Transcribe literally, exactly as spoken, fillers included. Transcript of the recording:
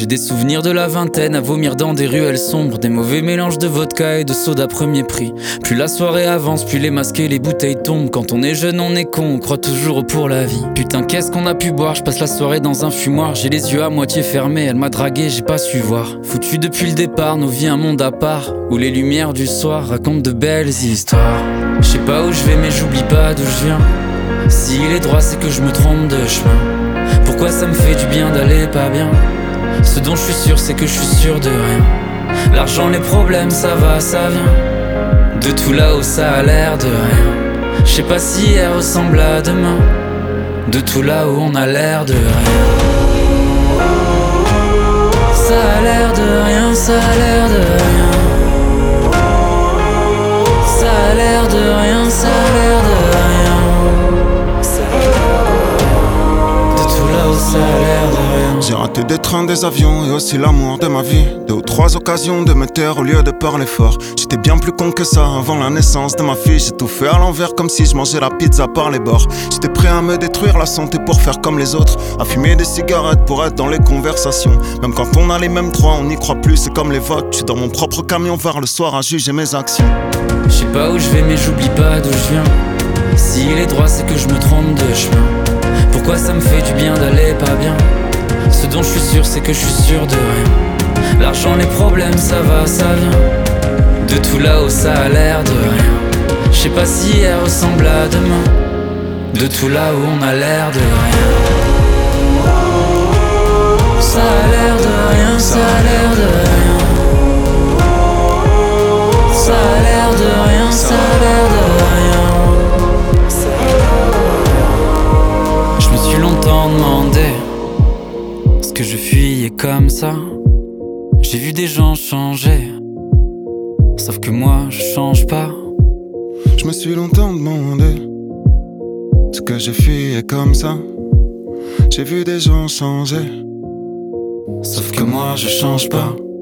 J'ai des souvenirs de la vingtaine à vomir dans des ruelles sombres, des mauvais mélanges de vodka et de soda premier prix. Plus la soirée avance, plus les masques et les bouteilles tombent. Quand on est jeune on est con, on croit toujours au pour la vie. Putain qu'est-ce qu'on a pu boire, je passe la soirée dans un fumoir. J'ai les yeux à moitié fermés, elle m'a dragué, j'ai pas su voir. Foutu depuis le départ, nos vies un monde à part, où les lumières du soir racontent de belles histoires. Je sais pas où je vais mais j'oublie pas d'où je viens. S'il est droit c'est que je me trompe de chemin. Pourquoi ça me fait du bien d'aller pas bien? Ce dont je suis sûr c'est que je suis sûr de rien. L'argent, les problèmes, ça va, ça vient de tout là-haut, ça a l'air de rien. Je sais pas si hier ressemble à demain. De tout là-haut on a l'air de rien. Ça a l'air de rien, ça a l'air de rien. Ça a l'air de rien, ça a l'air de rien. De tout là-haut ça a l'air de rien. J'ai raté des trains, des avions et aussi l'amour de ma vie. Deux ou trois occasions de me taire au lieu de parler fort. J'étais bien plus con que ça avant la naissance de ma fille. J'ai tout fait à l'envers comme si je mangeais la pizza par les bords. J'étais prêt à me détruire la santé pour faire comme les autres, à fumer des cigarettes pour être dans les conversations. Même quand on a les mêmes droits, on n'y croit plus, c'est comme les votes. Je suis dans mon propre camion vers le soir à juger mes actions. Je sais pas où je vais mais j'oublie pas d'où je viens. S'il est droit c'est que je me trompe de chemin. Pourquoi ça me fait du bien d'aller pas bien? Ce dont je suis sûr c'est que je suis sûr de rien. L'argent, les problèmes, ça va, ça vient de tout là-haut, ça a l'air de rien. Je sais pas si hier ressemble à demain. De tout là-haut on a l'air de rien. Ça a l'air de rien, ça a l'air de rien. Ça a l'air de rien, ça a l'air de rien. Je me suis longtemps demandé ce que je fuyais comme ça. J'ai vu des gens changer, sauf que moi je change pas. Je me suis longtemps demandé ce que j'ai fui est comme ça. J'ai vu des gens changer, sauf que moi je change pas.